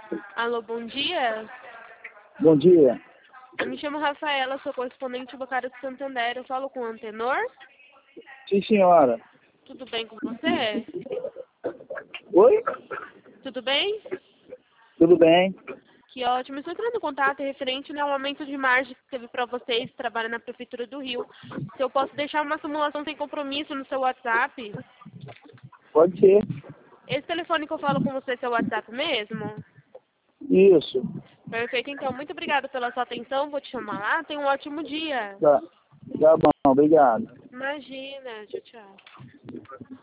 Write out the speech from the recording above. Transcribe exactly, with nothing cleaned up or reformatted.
Alô, bom dia. Bom dia. Eu me chamo Rafaela, sou correspondente bancária de Santander. Eu falo com o Antenor. Sim, senhora. Tudo bem com você? Oi? Tudo bem? Tudo bem? Que ótimo. Estou entrando em contato referente ao aumento de margem que teve para vocês que trabalham na Prefeitura do Rio. Se eu posso deixar uma simulação sem compromisso no seu WhatsApp? Pode ser. Esse telefone que eu falo com você é seu WhatsApp mesmo? Isso. Perfeito, então. Muito obrigada pela sua atenção. Vou te chamar lá. Tenha um ótimo dia. Tá, tá bom, obrigado. Imagina. Tchau, tchau.